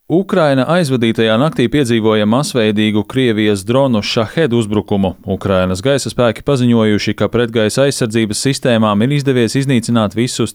Ukraina aizvadītajā naktī piedzīvoja masveidīgu Krievijas dronu Shahed uzbrukumu. Ukrainas gaisa spēki paziņojuši, ka pretgaisa aizsardzības sistēmām ir izdevies iznīcināt visus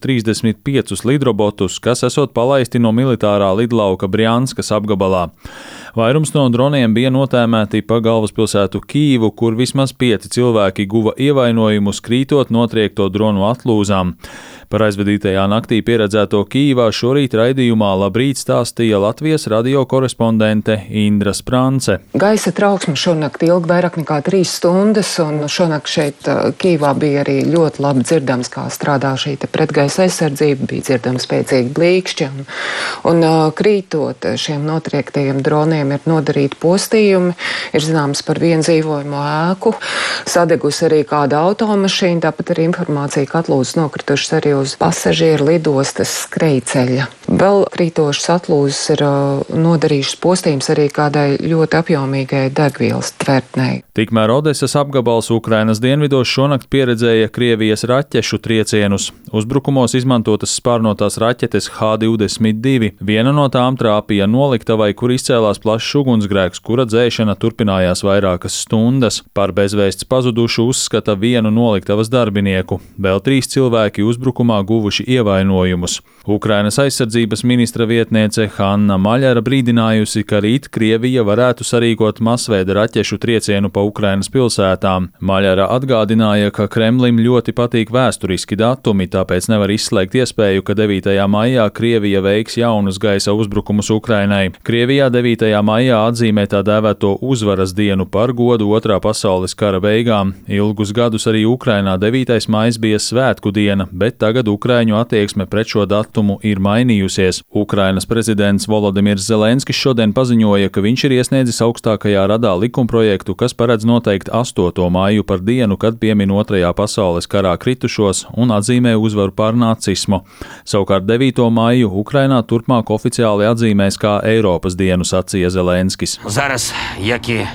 35 lidrobotus, kas esot palaisti no militārā lidlauka Brjanskas apgabalā. Vairums no droniem bija notēmēti pa galvaspilsētu Kīvu, kur vismaz 5 cilvēki guva ievainojumus krītot notriekto dronu atlūzām. Par aizvadītajā naktī pieredzēto Kīvā šorīt raidījumā Labrīt stāstīja Latvijas radio korespondente Indra Sprance. Gaisa trauksme šonakt ilga vairāk nekā 3 stundas, un šonakt šeit Kīvā bija arī ļoti labi dzirdams, kā strādā šī pretgaisa aizsardzība, bija dzirdams spēcīgi blīkšķi, un krītot šiem notriektajiem droniem ir nodarīti postījumi, ir zināms par vienu dzīvojamo ēku, sadegusi arī kāda automašīna, tāpat arī informācija, ka atlūzas nokritušas arī uz pasažieru lidostas skrejceļa. Vēl krītošas atlūzas ir nodarījušas postījums arī kādai ļoti apjomīgai degvielas tvertnei. Tikmēr Odesas apgabals Ukrainas dienvidos šonakt pieredzēja Krievijas raķešu triecienus. Uzbrukumos izmantotas spārnotās raķetes H-22. Viena no tām trāpīja noliktavai, kur izcēlās plašs ugunsgrēks, kura dzēšana turpinājās vairākas stundas. Par bezvēsts pazudušu uzskata vienu noliktavas darbinieku. Vēl 3 cilvēki uzbrukumā guvuši ievainojumus. Ukrainas aizsardzības ministra vietniece Hanna Maļara brīdinājusi, ka rīt Krievija varētu sarīkot masveida raķešu triecienu pa Ukrainas pilsētām. Maļara atgādināja, ka Kremlim ļoti patīk vēsturiski datumi, tāpēc nevar izslēgt iespēju, ka 9. maijā Krievija veiks jaunus gaisa uzbrukumus Ukrainai. Krievijā 9. maijā atzīmē tā dēvēto uzvaras dienu par godu Otrā pasaules kara beigām. Ilgus gadus arī Ukrainā 9. maijs bija svētku diena, bet tagad Ukraiņu attieksme pret šo datumu ir mainījusies. Ukrainas prezidents Volodimirs Zelenskis šodien paziņoja, ka viņš ir iesniedzis augstākajā radā likumprojektu, kas paredz noteikt 8. maiju par dienu, kad piemin Otrajā pasaules karā kritušos un atzīmē uzvaru pār nacismu. Savukārt 9. maiju Ukrainā turpmāk oficiāli atzīmēs kā Eiropas dienu, sacīja Zelenskis. Зараз, як і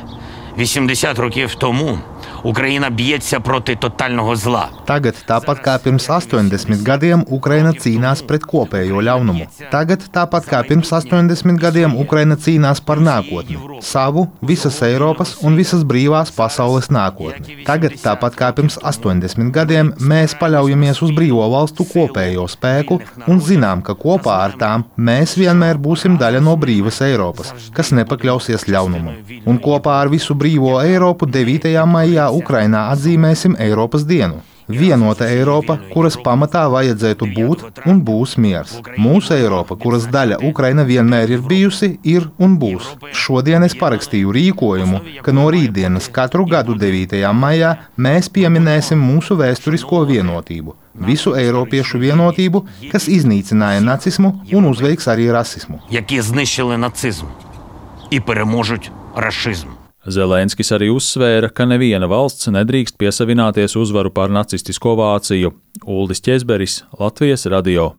80 років тому, Ukraina bieться проти totālного zla. Tagad, tāpat kā pirms 80 gadiem, Ukraina cīnās pret kopējo ļaunumu. Tagad, tāpat kā pirms 80 gadiem, Ukraina cīnās par nākotni. Savu, visas Eiropas un visas brīvās pasaules nākotni. Tagad, tāpat kā pirms 80 gadiem, mēs paļaujamies uz brīvo valstu kopējo spēku un zinām, ka kopā ar tām mēs vienmēr būsim daļa no brīvas Eiropas, kas nepakļausies ļaunumam. Un kopā ar visu brīvo Eiropu 9. maijā Ukrainā atzīmēsim Eiropas dienu. Vienota Eiropa, kuras pamatā vajadzētu būt un būs miers. Mūsu Eiropa, kuras daļa Ukraina vienmēr ir bijusi, ir un būs. Šodien es parakstīju rīkojumu, ka no rītdienas katru gadu 9. maijā mēs pieminēsim mūsu vēsturisko vienotību. Visu eiropiešu vienotību, kas iznīcināja nacismu un uzveiks arī rasismu. Які знищили нацизм і переможуть расизм. Zelenskis arī uzsvēra, ka neviena valsts nedrīkst piesavināties uzvaru pār nacistisko Vāciju. Uldis Ķezberis, Latvijas radio.